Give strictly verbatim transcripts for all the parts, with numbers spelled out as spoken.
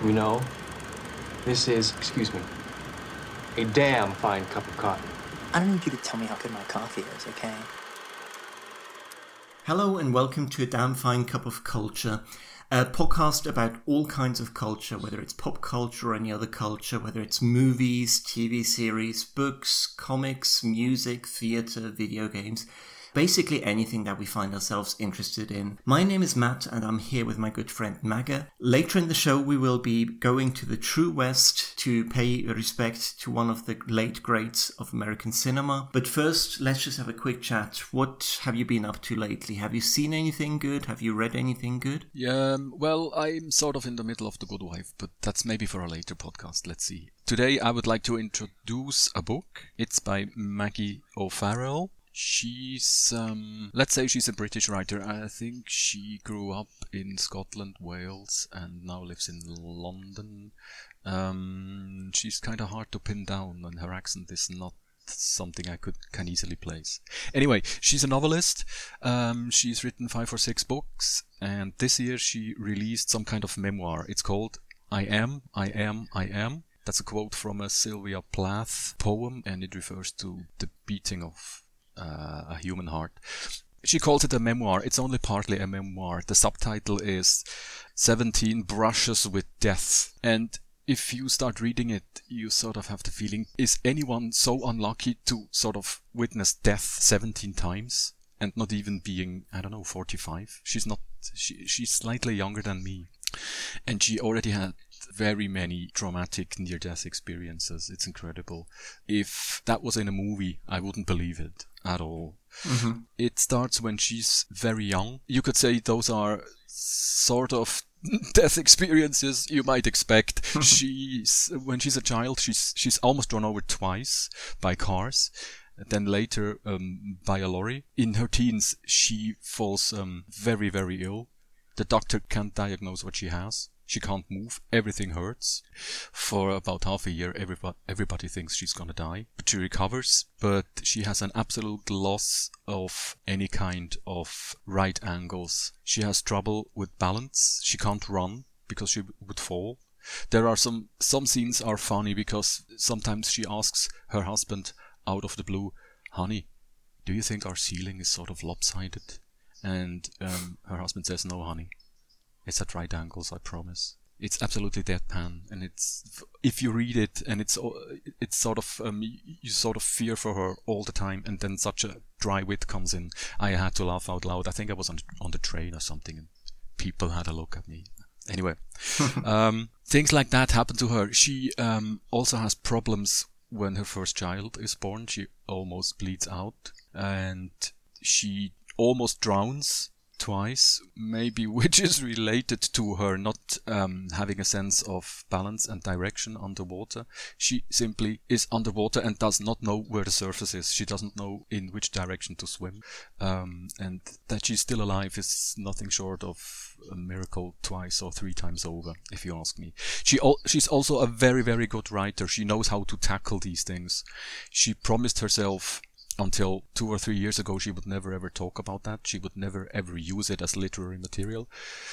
You know, this is, excuse me, a damn fine cup of coffee. I don't need you to tell me how good my coffee is, okay? Hello and welcome to A Damn Fine Cup of Culture, a podcast about all kinds of culture, whether it's pop culture or any other culture, whether it's movies, T V series, books, comics, music, theatre, video games, basically anything that we find ourselves interested in. My name is Matt and I'm here with my good friend Maga. Later in the show we will be going to the True West to pay respect to one of the late greats of American cinema. But first, let's just have a quick chat. What have you been up to lately? Have you seen anything good? Have you read anything good? Yeah, um, well, I'm sort of in the middle of The Good Wife, but that's maybe for a later podcast. Let's see. Today I would like to introduce a book. It's by Maggie O'Farrell. She's, um, let's say she's a British writer. I think she grew up in Scotland, Wales, and now lives in London. Um, she's kind of hard to pin down, and her accent is not something I could can easily place. Anyway, she's a novelist. Um, she's written five or six books, and this year she released some kind of memoir. It's called I Am, I Am, I Am. That's a quote from a Sylvia Plath poem, and it refers to the beating of Uh, a human heart. She calls it a memoir. It's only partly a memoir. The subtitle is seventeen Brushes with Death. And if you start reading it, you sort of have the feeling, is anyone so unlucky to sort of witness death seventeen times and not even being, I don't know, forty-five? She's not, she, she's slightly younger than me. And she already had very many traumatic near-death experiences. It's incredible. If that was in a movie, I wouldn't believe it at all. Mm-hmm. It starts when she's very young. You could say those are sort of death experiences you might expect. she's when she's a child, she's she's almost run over twice by cars. Then later um, by a lorry. In her teens, she falls um, very, very ill. The doctor can't diagnose what she has. She can't move. Everything hurts. For about half a year, everybody, everybody thinks she's gonna die. But she recovers. But she has an absolute loss of any kind of right angles. She has trouble with balance. She can't run because she would fall. There are some, some scenes are funny because sometimes she asks her husband out of the blue, "Honey, do you think our ceiling is sort of lopsided?" And um, her husband says, "No, honey. It's at right angles, I promise." It's absolutely deadpan, and it's if you read it, and it's it's sort of um, you sort of fear for her all the time, and then such a dry wit comes in. I had to laugh out loud. I think I was on on the train or something, and people had a look at me. Anyway, um, things like that happen to her. She um, also has problems when her first child is born. She almost bleeds out, and she almost drowns twice, maybe, which is related to her not um, having a sense of balance and direction underwater. She simply is underwater and does not know where the surface is. She doesn't know in which direction to swim. Um, and that she's still alive is nothing short of a miracle twice or three times over, if you ask me. She al- she's also a very, very good writer. She knows how to tackle these things. She promised herself until two or three years ago, she would never ever talk about that. She would never ever use it as literary material.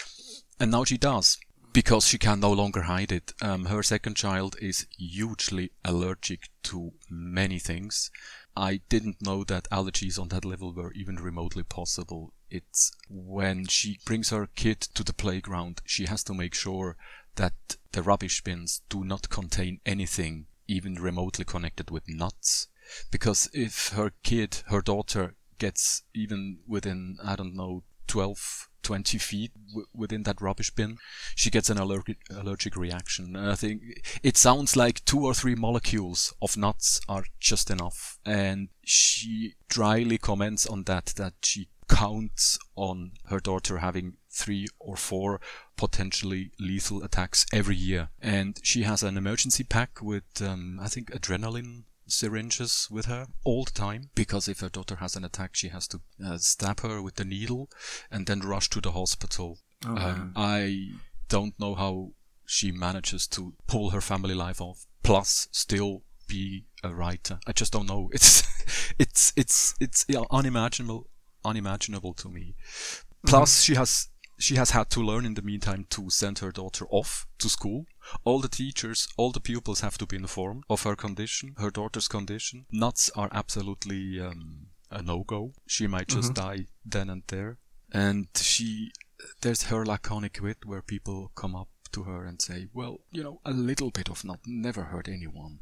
And now she does, because she can no longer hide it. Um, her second child is hugely allergic to many things. I didn't know that allergies on that level were even remotely possible. It's when she brings her kid to the playground, she has to make sure that the rubbish bins do not contain anything even remotely connected with nuts. Because if her kid, her daughter, gets even within, I don't know, twelve, twenty feet w- within that rubbish bin, she gets an allergic, allergic reaction. And I think it sounds like two or three molecules of nuts are just enough. And she dryly comments on that, that she counts on her daughter having three or four potentially lethal attacks every year. And she has an emergency pack with, um, I think, adrenaline syringes with her all the time, because if her daughter has an attack, she has to uh, stab her with the needle and then rush to the hospital. Oh, um, I don't know how she manages to pull her family life off, plus still be a writer. I just don't know. It's it's it's it's yeah, unimaginable, unimaginable to me. Plus, mm-hmm. she has she has had to learn in the meantime to send her daughter off to school. All the teachers, all the pupils have to be informed of her condition, her daughter's condition. Nuts are absolutely um, a no-go. She might just mm-hmm. die then and there. And she, there's her laconic wit where people come up to her and say, well, you know, a little bit of nut never hurt anyone.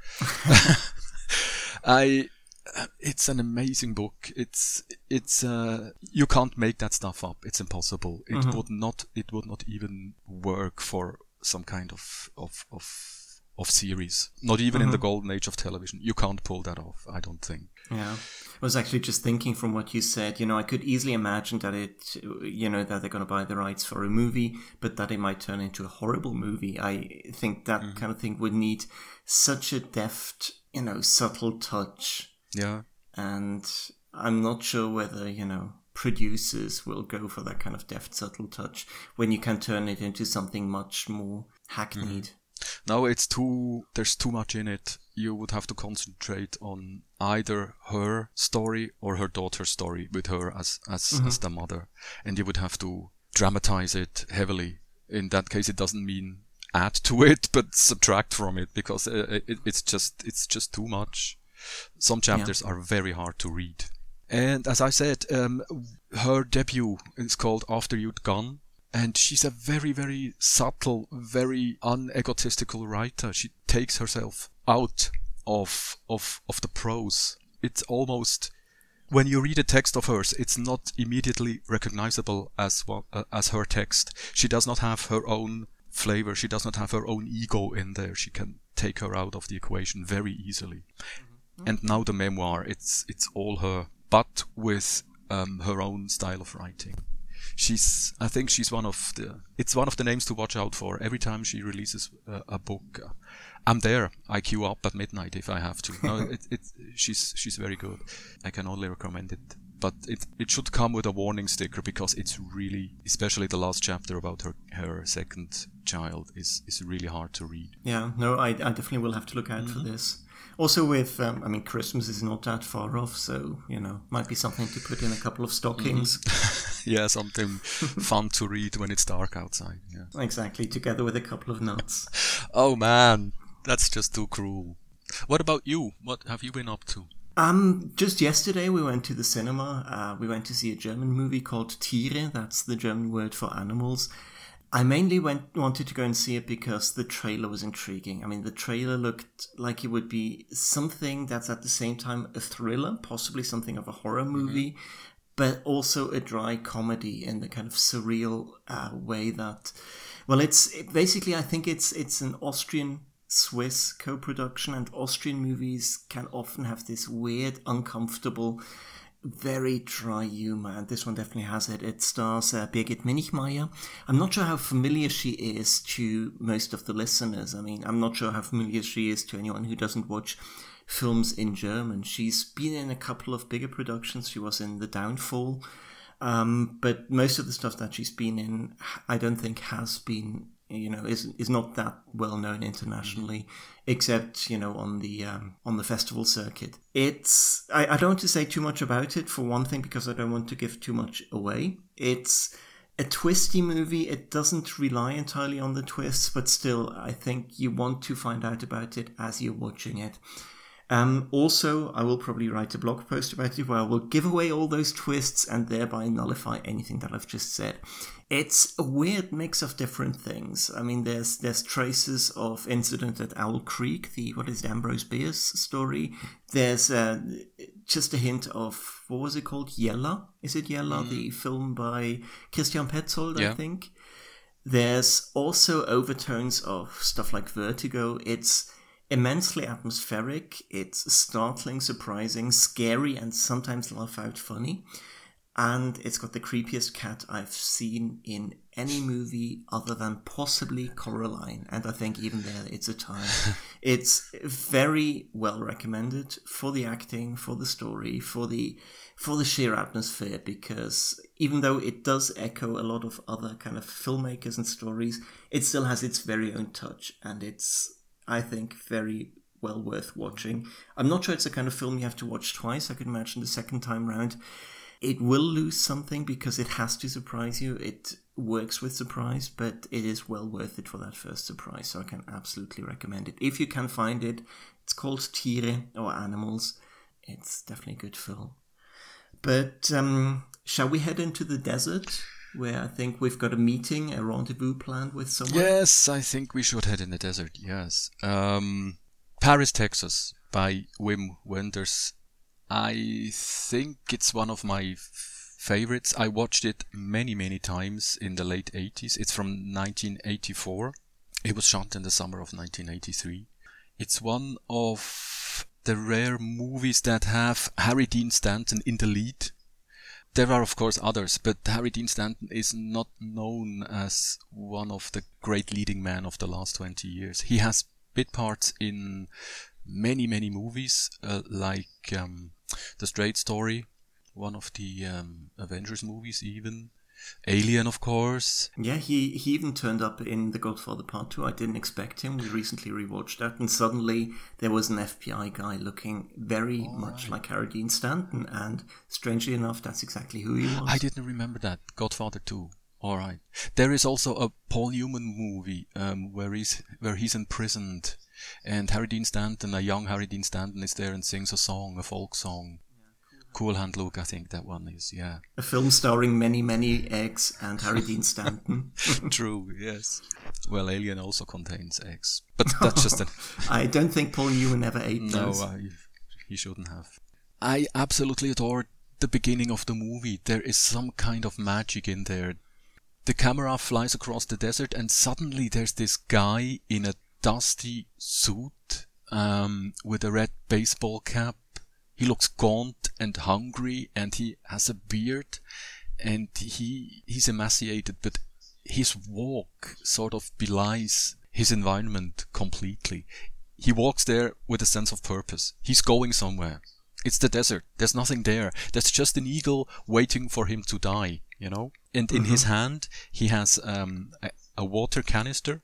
I... It's an amazing book. It's it's uh, you can't make that stuff up. It's impossible. It mm-hmm. would not. It would not even work for some kind of of of, of series. Not even mm-hmm. in the golden age of television. You can't pull that off. I don't think. Yeah, I was actually just thinking from what you said. You know, I could easily imagine that it, you know, that they're going to buy the rights for a movie, but that it might turn into a horrible movie. I think that mm-hmm. kind of thing would need such a deft, you know, subtle touch. Yeah. And I'm not sure whether, you know, producers will go for that kind of deft, subtle touch when you can turn it into something much more hackneyed. Mm. No, it's too, there's too much in it. You would have to concentrate on either her story or her daughter's story with her as, as, mm-hmm. as the mother. And you would have to dramatize it heavily. In that case, it doesn't mean add to it, but subtract from it, because it, it, it's just, it's just too much. Some chapters yeah. are very hard to read. And as I said, um, her debut is called After You'd Gone. And she's a very, very subtle, very unegotistical writer. She takes herself out of, of, of the prose. It's almost, when you read a text of hers, it's not immediately recognizable as, well, uh, as her text. She does not have her own flavor. She does not have her own ego in there. She can take her out of the equation very easily. And now the memoir, it's it's all her, but with um, her own style of writing. She's, I think she's one of the, it's one of the names to watch out for. Every time she releases uh, a book, uh, I'm there. I queue up at midnight if I have to. No, it, it, she's she's very good. I can only recommend it. But it it should come with a warning sticker, because it's really, especially the last chapter about her her second child, is is really hard to read. Yeah, no, I I definitely will have to look out mm-hmm. for this. Also with, um, I mean, Christmas is not that far off, so, you know, might be something to put in a couple of stockings. Mm-hmm. Yeah, something fun to read when it's dark outside. Yeah. Exactly, together with a couple of nuts. Oh, man, that's just too cruel. What about you? What have you been up to? Um, just yesterday we went to the cinema. Uh, we went to see a German movie called Tiere. That's the German word for animals. I mainly went wanted to go and see it because the trailer was intriguing. I mean, the trailer looked like it would be something that's at the same time a thriller, possibly something of a horror movie, mm-hmm. but also a dry comedy in the kind of surreal uh, way that, well, it's it, basically, I think it's it's an Austrian-Swiss co-production, and Austrian movies can often have this weird, uncomfortable, very dry humor, and this one definitely has it. It stars uh, Birgit Minichmayr. I'm not sure how familiar she is to most of the listeners. I mean, I'm not sure how familiar she is to anyone who doesn't watch films in German. She's been in a couple of bigger productions. She was in The Downfall, um, but most of the stuff that she's been in, I don't think has been, you know, is is not that well known internationally, mm-hmm. except, you know, on the um, on the festival circuit. It's I, I don't want to say too much about it, for one thing, because I don't want to give too much away. It's a twisty movie. It doesn't rely entirely on the twists, but still, I think you want to find out about it as you're watching it. Um, also, I will probably write a blog post about it where I will give away all those twists and thereby nullify anything that I've just said. It's a weird mix of different things. I mean, there's there's traces of Incident at Owl Creek, the, what is it, Ambrose Bierce story. There's uh, just a hint of, what was it called? Yella? Is it Yella? Mm. The film by Christian Petzold, yeah. I think. There's also overtones of stuff like Vertigo. It's immensely atmospheric. It's startling, surprising, scary, and sometimes laugh out funny. And it's got the creepiest cat I've seen in any movie other than possibly Coraline. And I think even there it's a tie. It's very well recommended for the acting, for the story, for the for the sheer atmosphere, because even though it does echo a lot of other kind of filmmakers and stories, it still has its very own touch, and it's, I think, very well worth watching. I'm not sure it's the kind of film you have to watch twice. I could imagine the second time round it will lose something because it has to surprise you. It works with surprise, but it is well worth it for that first surprise, so I can absolutely recommend it. If you can find it, it's called Tiere, or Animals. It's definitely a good film. But um, shall we head into the desert, where I think we've got a meeting, a rendezvous planned with someone? Yes, I think we should head in the desert, yes. Um, Paris, Texas, by Wim Wenders. I think it's one of my f- favorites. I watched it many, many times in the late eighties. It's from nineteen eighty-four. It was shot in the summer of nineteen eighty-three. It's one of the rare movies that have Harry Dean Stanton in the lead. There are, of course, others, but Harry Dean Stanton is not known as one of the great leading men of the last twenty years. He has bit parts in many, many movies, uh, like um, The Straight Story, one of the um, Avengers movies even. Alien, of course. Yeah, he, he even turned up in The Godfather Part two. I didn't expect him. We recently rewatched that, and suddenly there was an F B I guy looking very oh, much right. like Harry Dean Stanton, and strangely enough, that's exactly who he was. I didn't remember that. Godfather two. All right. There is also a Paul Newman movie um, where he's where he's imprisoned, and Harry Dean Stanton, a young Harry Dean Stanton, is there and sings a song, a folk song. Cool Hand Luke, I think that one is, yeah. A film starring many, many eggs and Harry Dean Stanton. True, yes. Well, Alien also contains eggs, but that's just a... I don't think Paul Newman ever ate those. No, uh, he shouldn't have. I absolutely adore the beginning of the movie. There is some kind of magic in there. The camera flies across the desert and suddenly there's this guy in a dusty suit um, with a red baseball cap. He looks gaunt and hungry, and he has a beard, and he he's emaciated, but his walk sort of belies his environment completely. He walks there with a sense of purpose. He's going somewhere. It's the desert. There's nothing there. There's just an eagle waiting for him to die, you know? And in mm-hmm. his hand, he has um, a, a water canister.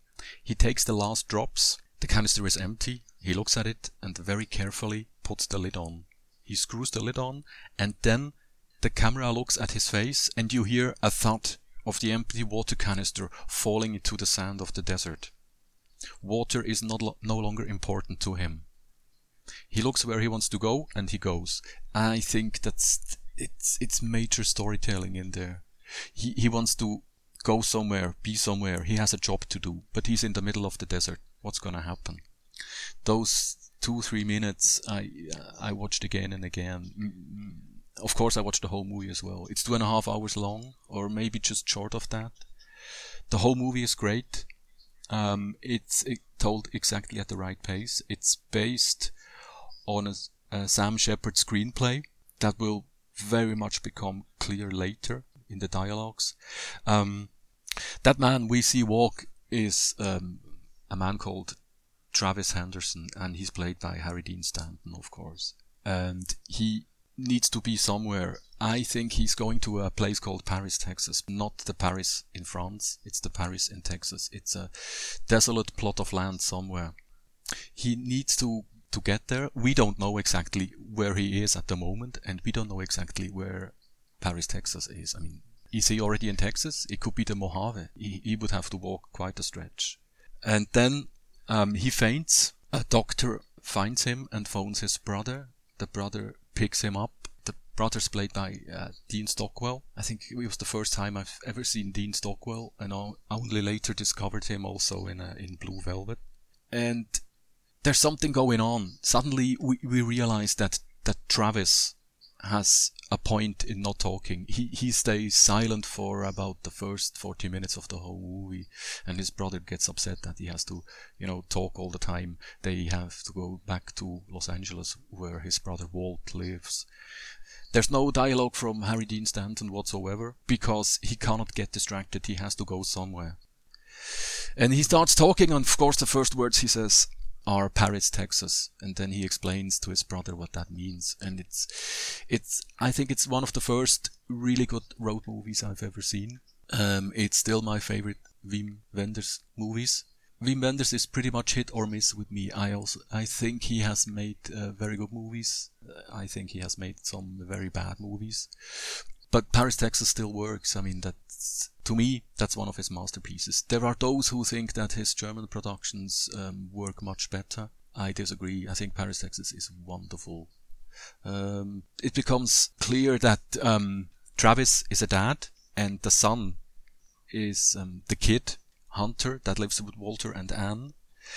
He takes the last drops. The canister is empty. He looks at it and very carefully puts the lid on. He screws the lid on, and then the camera looks at his face, and you hear a thud of the empty water canister falling into the sand of the desert. Water is not lo- no longer important to him. He looks where he wants to go, and he goes. I think that's it's it's major storytelling in there. He he wants to go somewhere, be somewhere. He has a job to do, but he's in the middle of the desert. What's gonna happen? Those two, three minutes I uh, I watched again and again. Mm, of course, I watched the whole movie as well. It's two and a half hours long, or maybe just short of that. The whole movie is great. Um, it's it told exactly at the right pace. It's based on a, a Sam Shepard screenplay that will very much become clear later in the dialogues. Um, that man we see walk is um, a man called Travis Henderson, and he's played by Harry Dean Stanton, of course. And he needs to be somewhere. I think he's going to a place called Paris, Texas. Not the Paris in France, it's the Paris in Texas. It's a desolate plot of land somewhere. He needs to, to get there. We don't know exactly where he is at the moment, and we don't know exactly where Paris, Texas is. I mean, is he already in Texas? It could be the Mojave. He, he would have to walk quite a stretch. And then Um, he faints. A doctor finds him and phones his brother. The brother picks him up. The brother's played by uh, Dean Stockwell. I think it was the first time I've ever seen Dean Stockwell, and I only later discovered him also in uh, in Blue Velvet. And there's something going on. Suddenly we, we realize that, that Travis has a point in not talking. He he stays silent for about the first forty minutes of the whole movie, and his brother gets upset that he has to, you know, talk all the time. They have to go back to Los Angeles where his brother Walt lives. There's no dialogue from Harry Dean Stanton whatsoever because he cannot get distracted. He has to go somewhere. And he starts talking, and of course the first words he says are Paris, Texas, and then he explains to his brother what that means. And it's, it's, I think it's one of the first really good road movies I've ever seen. Um, it's still my favorite Wim Wenders movies. Wim Wenders is pretty much hit or miss with me. I also, I think he has made uh, very good movies. Uh, I think he has made some very bad movies. but Paris, Texas still works. I mean, that's, to me, that's one of his masterpieces. There are those who think that his German productions um, work much better. I disagree. I think Paris, Texas is wonderful. Um, it becomes clear that um, Travis is a dad, and the son is um, the kid, Hunter, that lives with Walter and Anne.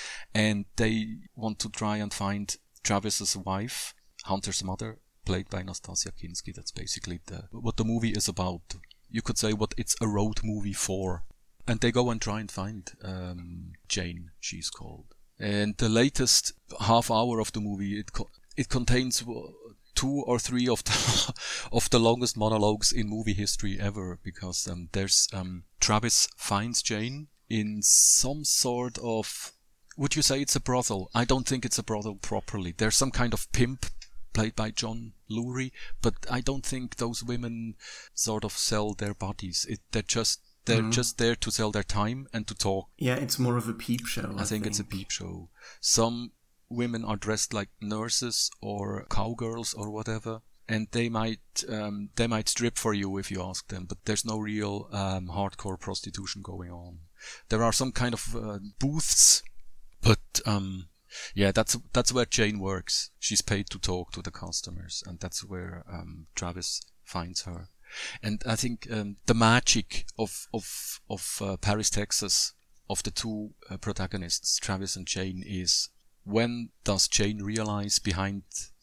And they want to try and find Travis's wife, Hunter's mother, played by Nastassja Kinski. That's basically the, what the movie is about. You could say what it's a road movie for. And they go and try and find um, Jane, she's called. And the latest half hour of the movie, it co- it contains two or three of the of the longest monologues in movie history ever, because um, there's um, Travis finds Jane in some sort of, would you say it's a brothel? I don't think it's a brothel properly. There's some kind of pimp played by John Lurie, but I don't think those women sort of sell their bodies. It, they're just they're mm. just there to sell their time and to talk. Yeah, it's more of a peep show. I, I think, think it's a peep show. Some women are dressed like nurses or cowgirls or whatever, and they might um, they might strip for you if you ask them, but there's no real um, hardcore prostitution going on. There are some kind of uh, booths, but um, yeah, that's that's where Jane works. She's paid to talk to the customers, and that's where um, Travis finds her. And I think um, the magic of of of uh, Paris, Texas, of the two uh, protagonists, Travis and Jane, is when does Jane realize behind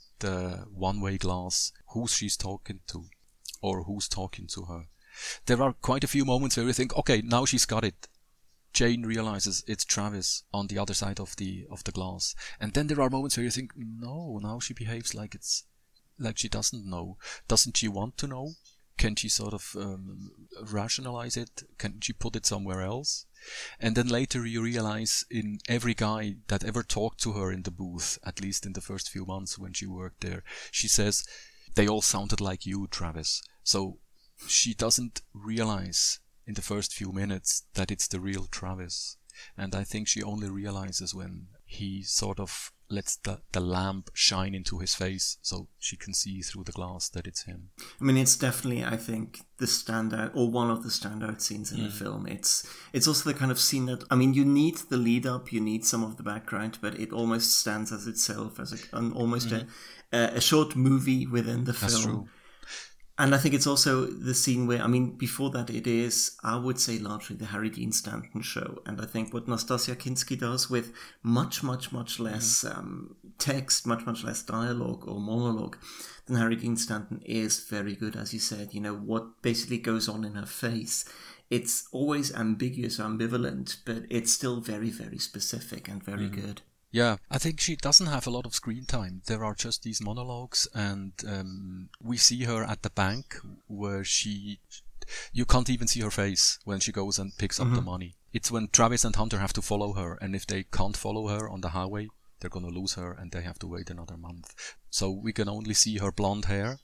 the one-way glass who she's talking to, or who's talking to her? There are quite a few moments where you think, okay, now she's got it. Jane realizes it's Travis on the other side of the of the glass, and then there are moments where you think, no, now she behaves like it's like she doesn't know. Doesn't she want to know? Can she sort of um, rationalize it? Can she put it somewhere else? And then later you realize in every guy that ever talked to her in the booth, at least in the first few months when she worked there, she says, they all sounded like you, Travis. So she doesn't realize in the first few minutes that it's the real Travis. And I think she only realizes when he sort of lets the, the lamp shine into his face so she can see through the glass that it's him. I mean, it's definitely, I think, the standout, or one of the standout scenes in mm. the film. It's it's also the kind of scene that, I mean, you need the lead up, you need some of the background, but it almost stands as itself, as a, an, almost mm. a, a short movie within the film. That's true. And I think it's also the scene where, I mean, before that it is, I would say, largely the Harry Dean Stanton show. And I think what Nastassja Kinski does with much, much, much less mm-hmm. um, text, much, much less dialogue or monologue than Harry Dean Stanton is very good, as you said. You know, what basically goes on in her face. It's always ambiguous, ambivalent, but it's still very, very specific and very mm-hmm. good. Yeah, I think she doesn't have a lot of screen time. There are just these monologues, and um, we see her at the bank where she... You can't even see her face when she goes and picks up mm-hmm. the money. It's when Travis and Hunter have to follow her, and if they can't follow her on the highway, they're going to lose her, and they have to wait another month. So we can only see her blonde hair,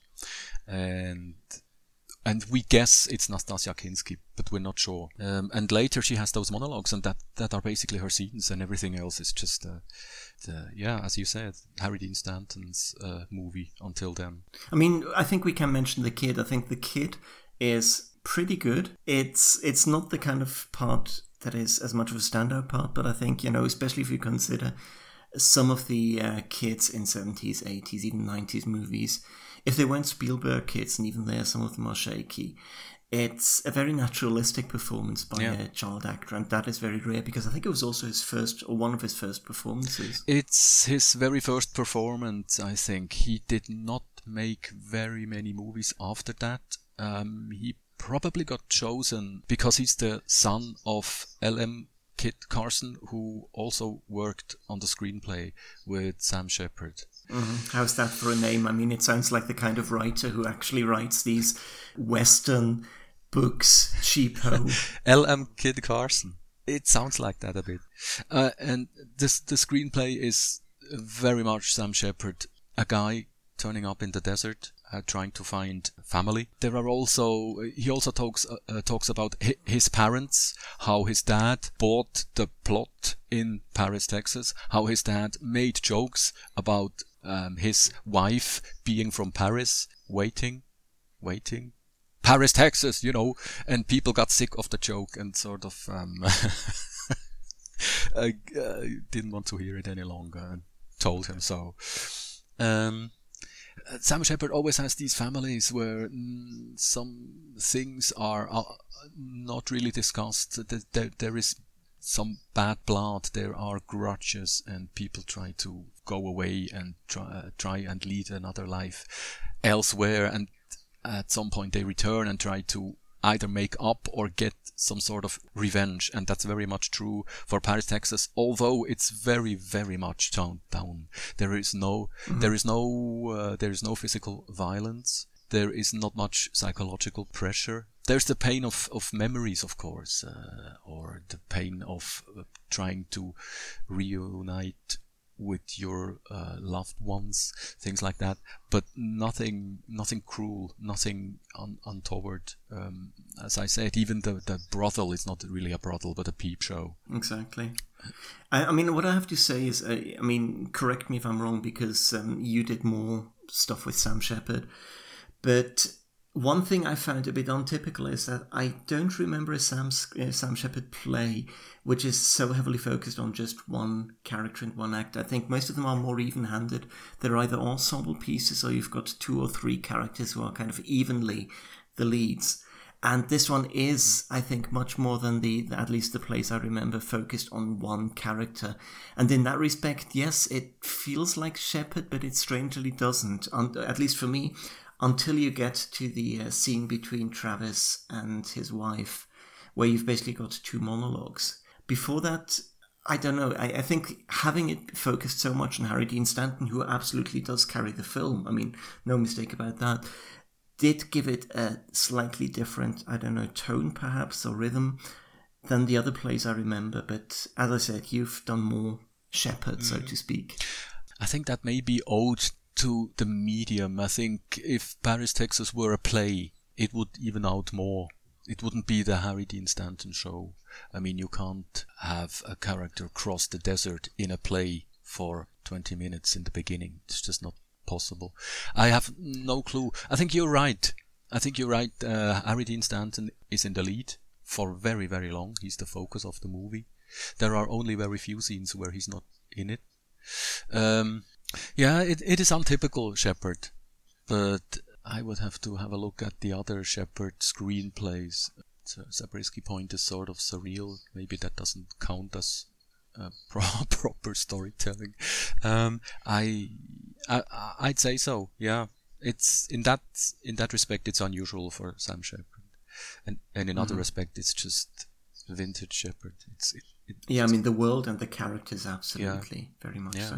and... And we guess it's Nastassja Kinski, but we're not sure. Um, and later she has those monologues, and that, that are basically her scenes, and everything else is just, uh, the, yeah, as you said, Harry Dean Stanton's uh, movie until then. I mean, I think we can mention the kid. I think the kid is pretty good. It's it's not the kind of part that is as much of a standout part, but I think, you know, especially if you consider some of the uh, kids in seventies, eighties, even nineties movies, if they weren't Spielberg kids, and even there some of them are shaky, it's a very naturalistic performance by yeah. a child actor, and that is very rare, because I think it was also his first, or one of his first performances. It's his very first performance, I think. He did not make very many movies after that. Um, he probably got chosen because he's the son of L M Kit Carson, who also worked on the screenplay with Sam Shepard. Mm-hmm. How's that for a name? I mean, it sounds like the kind of writer who actually writes these Western books, cheapo. L M Kit Carson. It sounds like that a bit. Uh, and this the screenplay is very much Sam Shepard, a guy turning up in the desert, uh, trying to find family. There are also, he also talks uh, uh, talks about hi- his parents, how his dad bought the plot in Paris, Texas, how his dad made jokes about um, his wife being from Paris, waiting, waiting, Paris, Texas, you know, and people got sick of the joke and sort of um, I, uh, didn't want to hear it any longer and told him so. Um, Sam Shepard always has these families where mm, some things are uh, not really discussed. There, there, there is some bad blood, there are grudges, and people try to go away and try, uh, try and lead another life elsewhere, and at some point they return and try to either make up or get some sort of revenge, and that's very much true for Paris, Texas, although it's very, very much toned down. There is no, mm-hmm. there is no, uh, there is no physical violence. There is not much psychological pressure. There's the pain of, of memories, of course, uh, or the pain of uh, trying to reunite with your uh, loved ones, things like that. But nothing, nothing cruel, nothing un- untoward. Um, as I said, even the, the brothel is not really a brothel, but a peep show. Exactly. I, I mean, what I have to say is, uh, I mean, correct me if I'm wrong, because um, you did more stuff with Sam Shepard. But one thing I found a bit untypical is that I don't remember a Sam, uh, Sam Shepard play which is so heavily focused on just one character and one act. I think most of them are more even-handed. They're either ensemble pieces or you've got two or three characters who are kind of evenly the leads. And this one is, I think, much more than the, at least the plays I remember, focused on one character. And in that respect, yes, it feels like Shepard, but it strangely doesn't, Un- at least for me, until you get to the uh, scene between Travis and his wife, where you've basically got two monologues. Before that, I don't know, I, I think having it focused so much on Harry Dean Stanton, who absolutely does carry the film, I mean, no mistake about that, did give it a slightly different, I don't know, tone perhaps, or rhythm than the other plays I remember. But as I said, you've done more Shepard, mm. so to speak. I think that may be owed to the medium. I think if Paris, Texas were a play, it would even out more. It wouldn't be the Harry Dean Stanton show. I mean, you can't have a character cross the desert in a play for twenty minutes in the beginning. It's just not possible. I have no clue. I think you're right. I think you're right. Uh, Harry Dean Stanton is in the lead for very, very long. He's the focus of the movie. There are only very few scenes where he's not in it. Um, yeah, it, it is untypical Shepard, but I would have to have a look at the other Shepard screenplays. So Zabriskie Point is sort of surreal. Maybe that doesn't count as uh, pro- proper storytelling. Um, I, I, I'd say so. Yeah, it's in that in that respect, it's unusual for Sam Shepard, and and in mm-hmm. other respect, it's just vintage Shepard. It's it, it, yeah. I mean, the world and the characters, absolutely, yeah. very much yeah. so.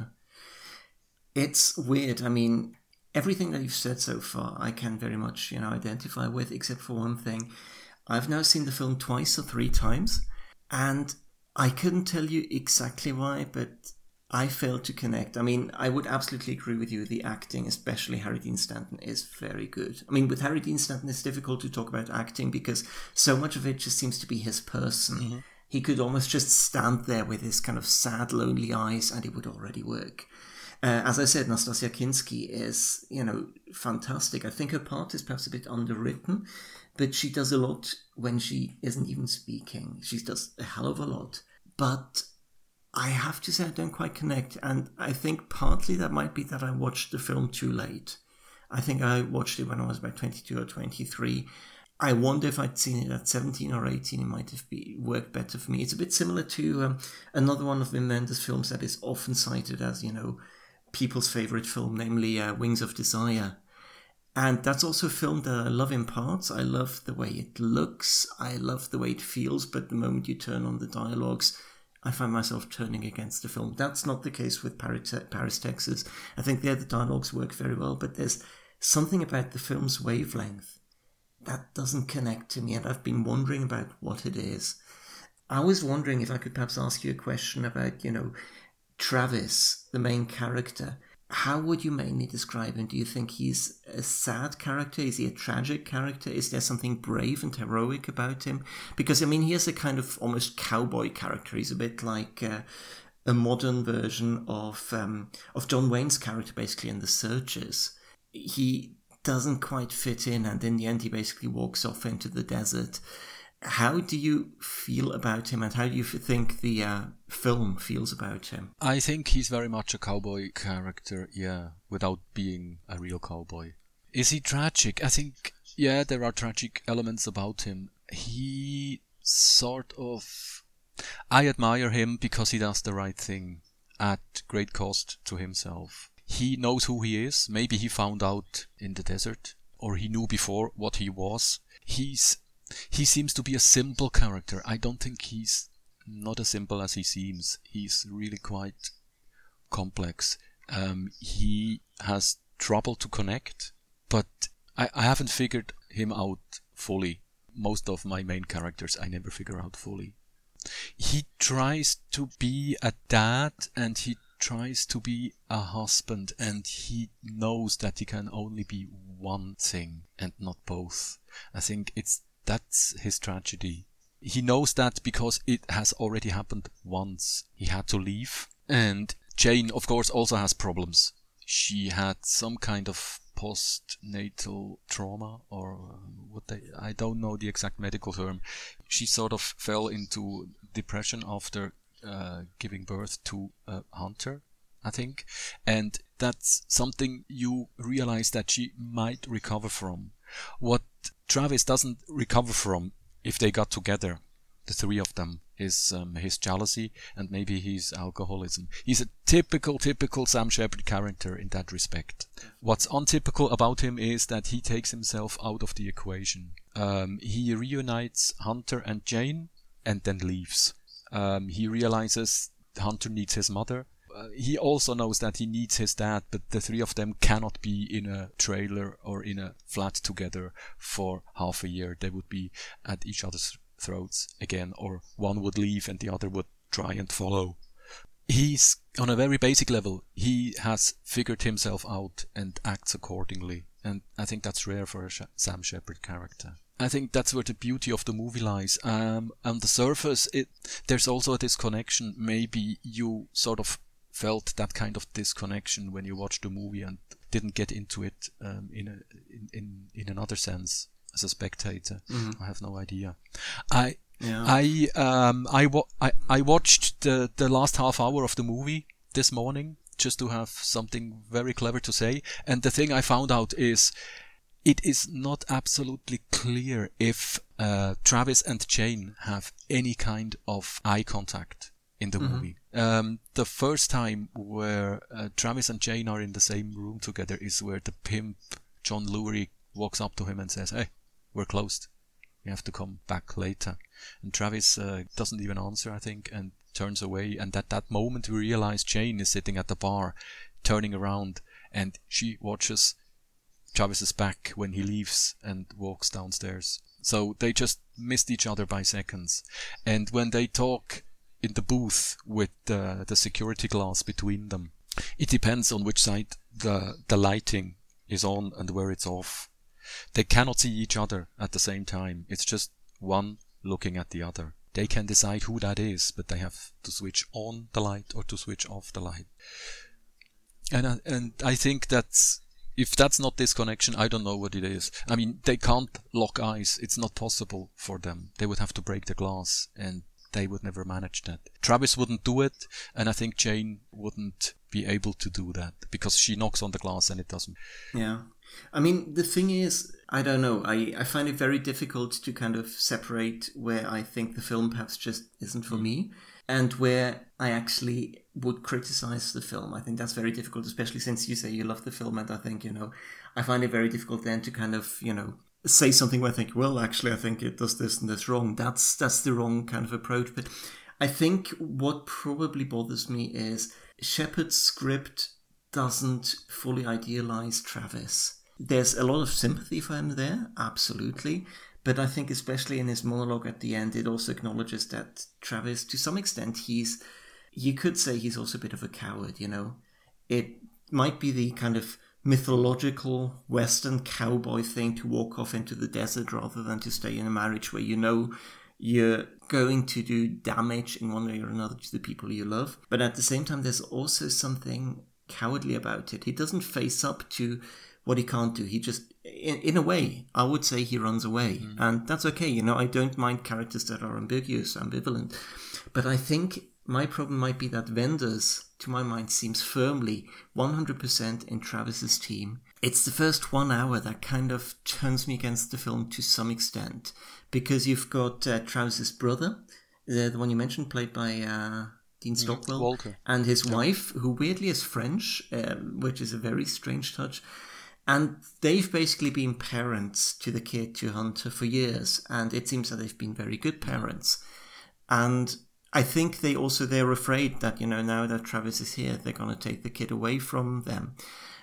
It's weird. I mean, everything that you've said so far, I can very much, you know, identify with, except for one thing. I've now seen the film twice or three times, and I couldn't tell you exactly why, but I failed to connect. I mean, I would absolutely agree with you. The acting, especially Harry Dean Stanton, is very good. I mean, with Harry Dean Stanton, it's difficult to talk about acting because so much of it just seems to be his person. Mm-hmm. He could almost just stand there with his kind of sad, lonely eyes, and it would already work. Uh, as I said, Nastassja Kinski is, you know, fantastic. I think her part is perhaps a bit underwritten, but she does a lot when she isn't even speaking. She does a hell of a lot. But I have to say I don't quite connect, and I think partly that might be that I watched the film too late. I think I watched it when I was about twenty-two or twenty-three. I wonder if I'd seen it at seventeen or eighteen, it might have be, worked better for me. It's a bit similar to um, another one of Wim Wenders' films that is often cited as, you know, people's favourite film, namely uh, Wings of Desire. And that's also a film that I love in parts. I love the way it looks. I love the way it feels. But the moment you turn on the dialogues, I find myself turning against the film. That's not the case with Paris, Paris Texas. I think there the dialogues work very well. But there's something about the film's wavelength that doesn't connect to me. And I've been wondering about what it is. I was wondering if I could perhaps ask you a question about, you know, Travis, the main character. How would you mainly describe him? Do you think he's a sad character? Is he a tragic character? Is there something brave and heroic about him? Because, I mean, he is a kind of almost cowboy character. He's a bit like uh, a modern version of um, of John Wayne's character, basically, in The Searchers. He doesn't quite fit in, and in the end he basically walks off into the desert. How do you feel about him, and how do you think the uh, film feels about him? I think he's very much a cowboy character, yeah, without being a real cowboy. Is he tragic? I think, yeah, there are tragic elements about him. He sort of... I admire him because he does the right thing at great cost to himself. He knows who he is. Maybe he found out in the desert, or he knew before what he was. He's He seems to be a simple character. I don't think he's not as simple as he seems. He's really quite complex. Um, he has trouble to connect, but I, I haven't figured him out fully. Most of my main characters I never figure out fully. He tries to be a dad, and he tries to be a husband, and he knows that he can only be one thing and not both. I think it's That's his tragedy. He knows that because it has already happened once. He had to leave. And Jane, of course, also has problems. She had some kind of postnatal trauma, or what they, I don't know the exact medical term. She sort of fell into depression after uh, giving birth to a hunter, I think. And that's something you realize that she might recover from. What Travis doesn't recover from, if they got together, the three of them, is um, his jealousy and maybe his alcoholism. He's a typical, typical Sam Shepard character in that respect. What's untypical about him is that he takes himself out of the equation. Um, he reunites Hunter and Jane and then leaves. Um, he realizes Hunter needs his mother. Uh, he also knows that he needs his dad, but the three of them cannot be in a trailer or in a flat together for half a year. They would be at each other's throats again, or one would leave and the other would try and follow. He's, on a very basic level, he has figured himself out and acts accordingly. And I think that's rare for a Sh- Sam Shepard character. I think that's where the beauty of the movie lies. Um, on the surface, it, there's also a disconnection. Maybe you sort of felt that kind of disconnection when you watched the movie and didn't get into it um, in, a, in in in another sense as a spectator. Mm-hmm. I have no idea. I yeah. I um I, wa- I I watched the the last half hour of the movie this morning just to have something very clever to say, and the thing I found out is it is not absolutely clear if uh, Travis and Jane have any kind of eye contact in the mm-hmm. movie. Um, the first time where uh, Travis and Jane are in the same room together is where the pimp, John Lurie, walks up to him and says, "Hey, we're closed. You have to come back later." And Travis uh, doesn't even answer, I think, and turns away. And at that moment we realize Jane is sitting at the bar, turning around, and she watches Travis's back when he leaves and walks downstairs. So they just missed each other by seconds. And when they talk in the booth with the, the security glass between them, it depends on which side the the lighting is on and where it's off. They cannot see each other at the same time. It's just one looking at the other. They can decide who that is, but they have to switch on the light or to switch off the light. And I, and I think that's, if that's not disconnection, I don't know what it is. I mean, they can't lock eyes. It's not possible for them. They would have to break the glass, and they would never manage that. Travis wouldn't do it, and I think Jane wouldn't be able to do that because she knocks on the glass and it doesn't. Yeah. I mean, the thing is, I don't know, I, I find it very difficult to kind of separate where I think the film perhaps just isn't for mm. me and where I actually would criticize the film. I think that's very difficult, especially since you say you love the film, and I think, you know, I find it very difficult then to kind of, you know, say something where I think, well, actually, I think it does this and this wrong. That's that's the wrong kind of approach. But I think what probably bothers me is Shepard's script doesn't fully idealize Travis. There's a lot of sympathy for him there, absolutely. But I think especially in his monologue at the end, it also acknowledges that Travis, to some extent, he's, you could say he's also a bit of a coward, you know. It might be the kind of mythological Western cowboy thing to walk off into the desert rather than to stay in a marriage where you know you're going to do damage in one way or another to the people you love. But at the same time, there's also something cowardly about it. He doesn't face up to what he can't do. He just, in, in a way, I would say he runs away. Mm. And that's okay. You know, I don't mind characters that are ambiguous, ambivalent. But I think my problem might be that Wenders, to my mind, seems firmly one hundred percent in Travis's team. It's the first one hour that kind of turns me against the film to some extent. Because you've got uh, Travis's brother, the, the one you mentioned, played by uh, Dean Stockwell. Walter. And his yeah. wife, who weirdly is French, um, which is a very strange touch. And they've basically been parents to the kid, to Hunter, for years. And it seems that they've been very good parents. And I think they also, they're afraid that, you know, now that Travis is here, they're going to take the kid away from them.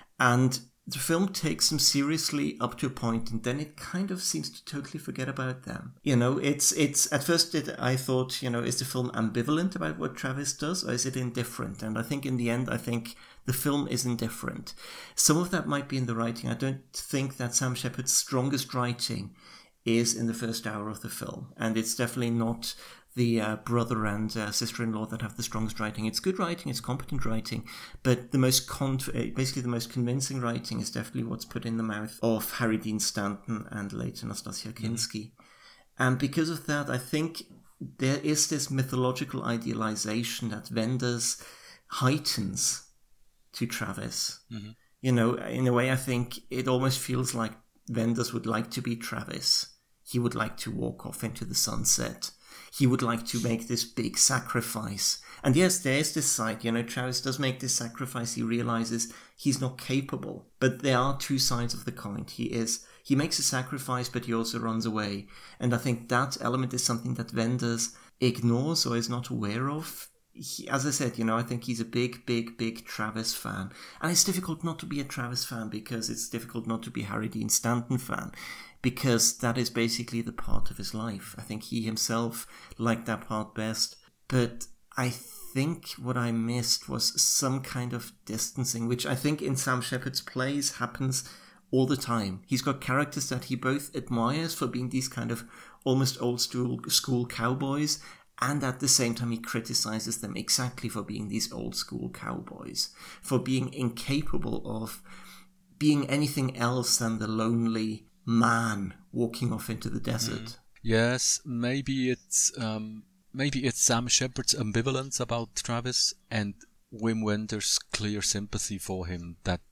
And the film takes them seriously up to a point, and then it kind of seems to totally forget about them. You know, it's, it's, at first it, I thought, you know, is the film ambivalent about what Travis does, or is it indifferent? And I think in the end, I think the film is indifferent. Some of that might be in the writing. I don't think that Sam Shepard's strongest writing is in the first hour of the film. And it's definitely not the uh, brother and uh, sister-in-law that have the strongest writing. It's good writing, it's competent writing, but the most con- basically the most convincing writing is definitely what's put in the mouth of Harry Dean Stanton and later Nastasia Kinski. Mm. And because of that, I think there is this mythological idealization that Wenders heightens to Travis. Mm-hmm. You know, in a way, I think it almost feels like Wenders would like to be Travis. He would like to walk off into the sunset. He would like to make this big sacrifice. And yes, there is this side, you know, Travis does make this sacrifice. He realizes he's not capable. But there are two sides of the coin. He is, he makes a sacrifice, but he also runs away. And I think that element is something that Wenders ignores or is not aware of. He, as I said, you know, I think he's a big, big, big Travis fan. And it's difficult not to be a Travis fan because it's difficult not to be Harry Dean Stanton fan. Because that is basically the part of his life. I think he himself liked that part best. But I think what I missed was some kind of distancing, which I think in Sam Shepard's plays happens all the time. He's got characters that he both admires for being these kind of almost old school, school cowboys, and at the same time he criticizes them exactly for being these old school cowboys, for being incapable of being anything else than the lonely man walking off into the desert. Mm. Yes, maybe it's um, maybe it's Sam Shepard's ambivalence about Travis and Wim Wenders' clear sympathy for him that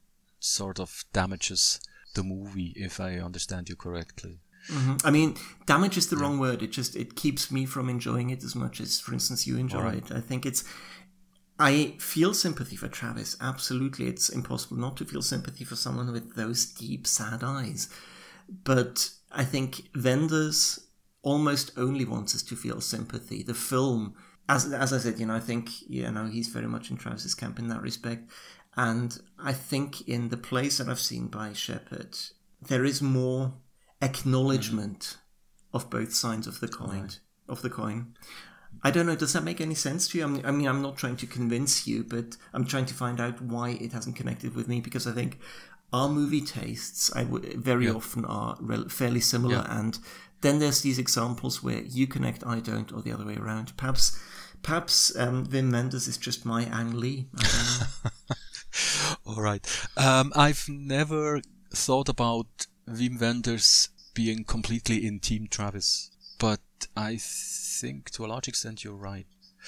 sort of damages the movie, if I understand you correctly. Mm-hmm. I mean, damage is the yeah. wrong word. It just it keeps me from enjoying it as much as, for instance, you enjoy right. it. I think it's. I feel sympathy for Travis. Absolutely, it's impossible not to feel sympathy for someone with those deep, sad eyes. But I think Wenders almost only wants us to feel sympathy. The film, as as I said, you know, I think you know he's very much in Travis's camp in that respect. And I think in the plays that I've seen by Shepard, there is more acknowledgement mm-hmm. of both sides of the coin. Right. Of the coin. I don't know, does that make any sense to you? I'm, I mean, I'm not trying to convince you, but I'm trying to find out why it hasn't connected with me, because I think our movie tastes I w- very yeah. often are re- fairly similar, yeah. and then there's these examples where you connect, I don't, or the other way around. Perhaps perhaps um, Wim Wenders is just my Ang Lee. I don't know. All right. Um, I've never thought about Wim Wenders being completely in Team Travis, but I think to a large extent you're right.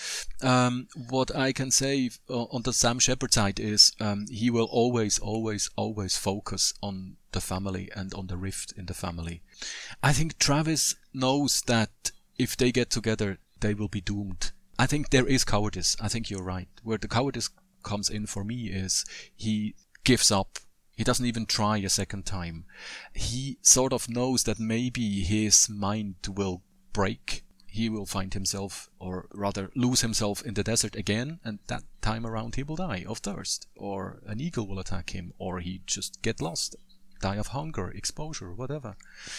Um, what I can say uh, on the Sam Shepard side is um, he will always, always, always focus on the family and on the rift in the family. I think Travis knows that if they get together, they will be doomed. I think there is cowardice. I think you're right. Where the cowardice comes in for me is he gives up. He doesn't even try a second time. He sort of knows that maybe his mind will break. He will find himself, or rather lose himself in the desert again, and that time around he will die of thirst, or an eagle will attack him, or he just get lost, die of hunger, exposure, whatever.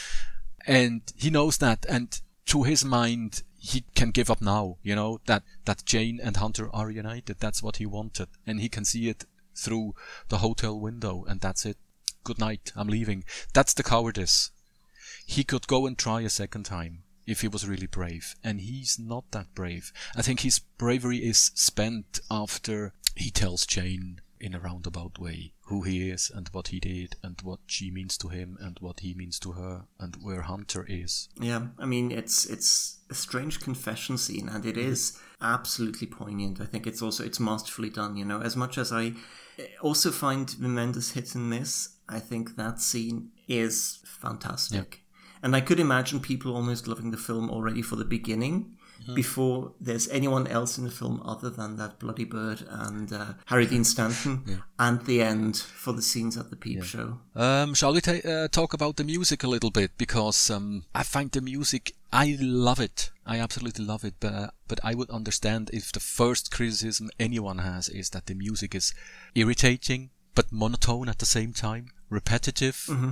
And he knows that, and to his mind, he can give up now, you know, that, that Jane and Hunter are united. That's what he wanted, and he can see it through the hotel window, and that's it. Good night, I'm leaving. That's the cowardice. He could go and try a second time if he was really brave, and he's not that brave. I think his bravery is spent after he tells Jane in a roundabout way who he is and what he did and what she means to him and what he means to her and where Hunter is. Yeah, I mean, it's it's a strange confession scene, and it is absolutely poignant. I think it's also, it's masterfully done, you know. As much as I also find Wim Wenders hit and miss, I think that scene is fantastic. Yeah. And I could imagine people almost loving the film already for the beginning, mm-hmm. before there's anyone else in the film other than that bloody bird and uh, Harry Dean Stanton, yeah. and the end for the scenes at the Peep yeah. Show. Um, shall we ta- uh, talk about the music a little bit? Because um, I find the music, I love it. I absolutely love it. But, uh, but I would understand if the first criticism anyone has is that the music is irritating, but monotone at the same time, repetitive. Mm-hmm.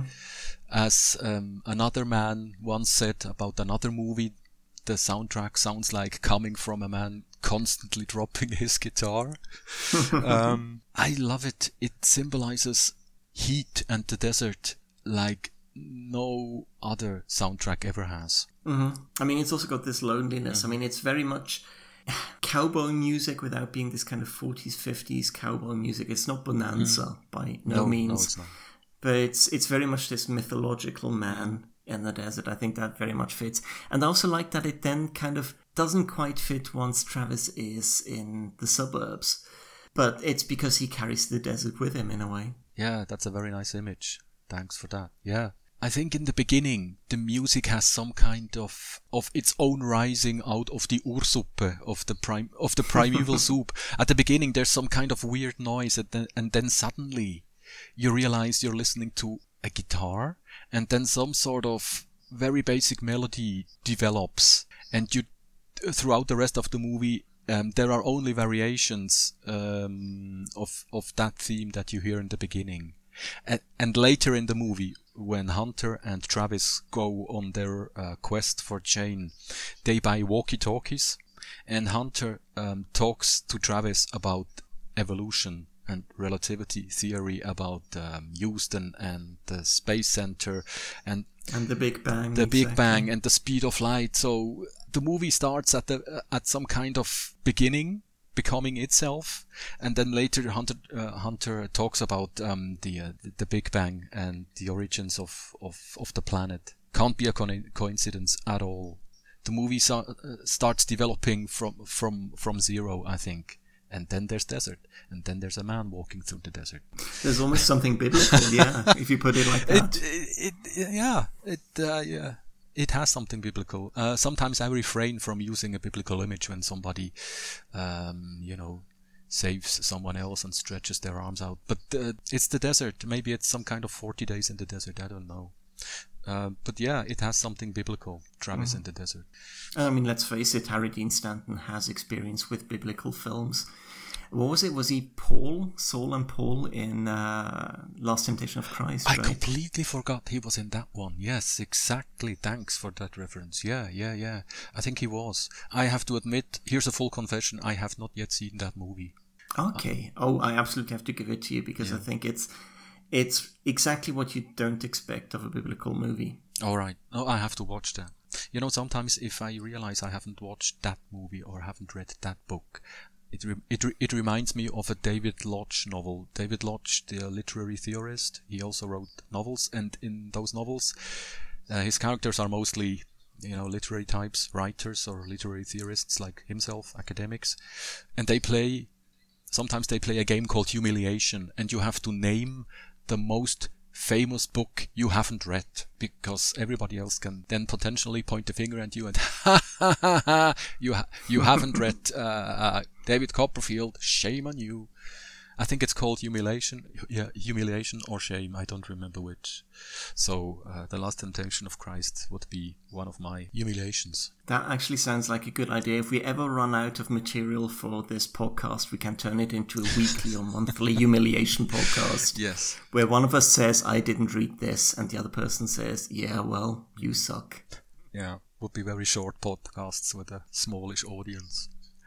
As um, another man once said about another movie, the soundtrack sounds like coming from a man constantly dropping his guitar. um, I love it. It symbolizes heat and the desert like no other soundtrack ever has. Mm-hmm. I mean, it's also got this loneliness. Mm-hmm. I mean, it's very much cowboy music without being this kind of forties, fifties cowboy music. It's not Bonanza mm-hmm. by no, no means. No, it's not. But it's it's very much this mythological man in the desert. I think that very much fits. And I also like that it then kind of doesn't quite fit once Travis is in the suburbs. But it's because he carries the desert with him in a way. Yeah, that's a very nice image. Thanks for that. Yeah. I think in the beginning, the music has some kind of of its own rising out of the Ursuppe, of the prime of the primeval soup. At the beginning, there's some kind of weird noise, and then, and then suddenly you realize you're listening to a guitar, and then some sort of very basic melody develops, and you, throughout the rest of the movie, um, there are only variations um, of of that theme that you hear in the beginning, and, and later in the movie, when Hunter and Travis go on their uh, quest for Jane, they buy walkie-talkies, and Hunter um, talks to Travis about evolution and relativity theory, about um, Houston and the Space Center and and the Big Bang, the exactly. Big Bang and the speed of light. So the movie starts at the uh, at some kind of beginning, becoming itself, and then later Hunter uh, Hunter talks about um, the uh, the Big Bang and the origins of of, of the planet. Can't be a co- coincidence at all. The movie so- uh, starts developing from from from zero, I think. And then there's desert, and then there's a man walking through the desert. There's almost something biblical, yeah, if you put it like that. It, it, it yeah, it, uh, yeah, it has something biblical. Uh, sometimes I refrain from using a biblical image when somebody, um, you know, saves someone else and stretches their arms out. But uh, it's the desert. Maybe it's some kind of forty days in the desert. I don't know. Uh, but yeah, it has something biblical. Travis mm-hmm. in the desert. I mean, let's face it, Harry Dean Stanton has experience with biblical films. What was it? Was he Paul, Saul and Paul in uh, Last Temptation of Christ? I right? completely forgot he was in that one. Yes, exactly. Thanks for that reference. Yeah, yeah, yeah. I think he was. I have to admit, here's a full confession, I have not yet seen that movie. Okay. Uh, oh, I absolutely have to give it to you because yeah. I think it's it's exactly what you don't expect of a biblical movie. All right. Oh, I have to watch that. You know, sometimes if I realize I haven't watched that movie or haven't read that book, It re- it re- it reminds me of a David Lodge novel. David Lodge, the literary theorist, he also wrote novels, and in those novels, uh, his characters are mostly, you know, literary types, writers or literary theorists like himself, academics, and they play. Sometimes they play a game called Humiliation, and you have to name the most famous book you haven't read, because everybody else can then potentially point the finger at you and ha ha ha ha, you ha- you haven't read uh, uh, David Copperfield, shame on you. I think it's called Humiliation, yeah, Humiliation or Shame, I don't remember which. So uh, The Last Temptation of Christ would be one of my humiliations. That actually sounds like a good idea. If we ever run out of material for this podcast, we can turn it into a weekly or monthly humiliation podcast. Yes. Where one of us says, I didn't read this, and the other person says, yeah, well, you suck. Yeah, would be very short podcasts with a smallish audience.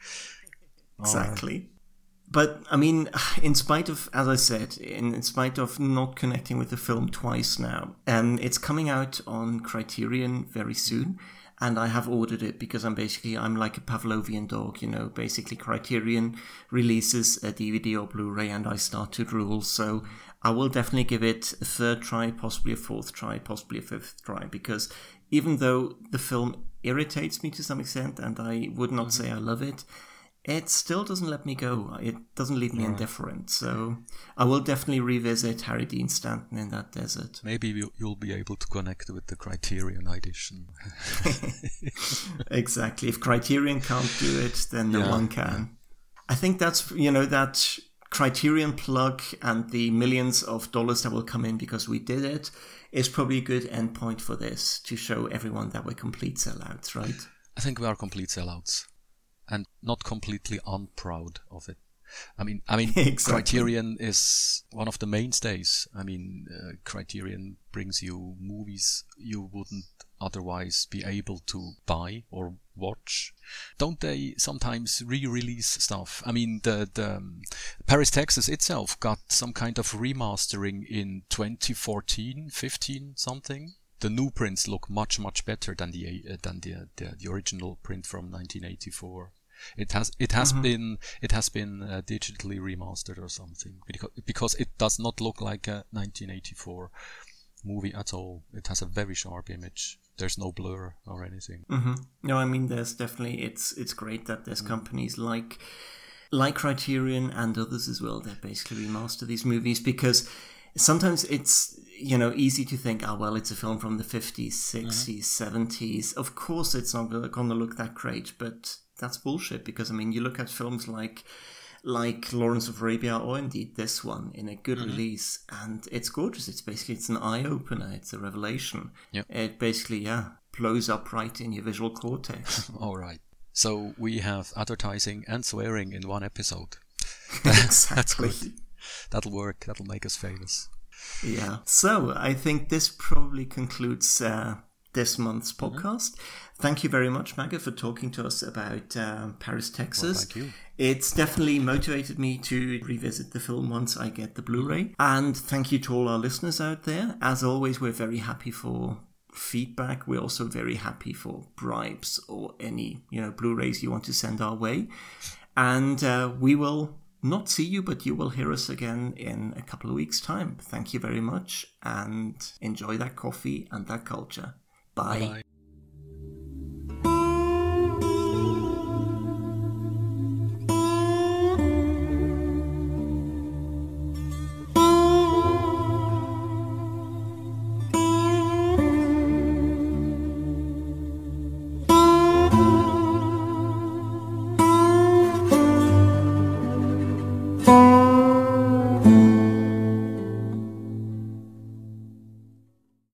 Exactly. Right. But, I mean, in spite of, as I said, in, in spite of not connecting with the film twice now, um, it's coming out on Criterion very soon. and I have ordered it because I'm basically, I'm like a Pavlovian dog, you know, basically Criterion releases a D V D or Blu-ray and I start to drool. So I will definitely give it a third try, possibly a fourth try, possibly a fifth try, because even though the film irritates me to some extent and I would not mm-hmm. say I love it, it still doesn't let me go. It doesn't leave me yeah. indifferent. So I will definitely revisit Harry Dean Stanton in that desert. Maybe you'll be able to connect with the Criterion edition. Exactly. If Criterion can't do it, then no yeah. one can. I think that's, you know, that Criterion plug and the millions of dollars that will come in because we did it is probably a good endpoint for this, to show everyone that we're complete sellouts, right? I think we are complete sellouts. And not completely unproud of it. I mean, I mean, exactly. Criterion is one of the mainstays. I mean, uh, Criterion brings you movies you wouldn't otherwise be able to buy or watch. Don't they sometimes re-release stuff? I mean, the, the um, Paris, Texas itself got some kind of remastering in twenty fourteen, fifteen something. The new prints look much, much better than the uh, than the, the the original print from nineteen eighty-four. It has it has mm-hmm. been it has been uh, digitally remastered or something, because because it does not look like a nineteen eighty-four movie at all. It has a very sharp image. There's no blur or anything. Mm-hmm. No, I mean, there's definitely it's it's great that there's mm. companies like like Criterion and others as well that basically remaster these movies, because sometimes it's, you know, easy to think, oh, well, it's a film from the fifties, sixties, mm-hmm. seventies. Of course, it's not going to look that great, but that's bullshit, because, I mean, you look at films like like Lawrence of Arabia, or indeed this one, in a good mm-hmm. release, and it's gorgeous. It's basically, it's an eye-opener. It's a revelation. Yep. It basically, yeah, blows up right in your visual cortex. All right. So we have advertising and swearing in one episode. Exactly. That's good. That'll work. That'll make us famous. Yeah. So I think this probably concludes uh, this month's podcast. Mm-hmm. Thank you very much, Maggie, for talking to us about uh, Paris, Texas. Well, thank you. It's definitely motivated me to revisit the film once I get the Blu-ray. And thank you to all our listeners out there. As always, we're very happy for feedback. We're also very happy for bribes or any, you know, Blu-rays you want to send our way. And uh, we will not see you, but you will hear us again in a couple of weeks' time. Thank you very much, and enjoy that coffee and that culture. Bye. Bye-bye.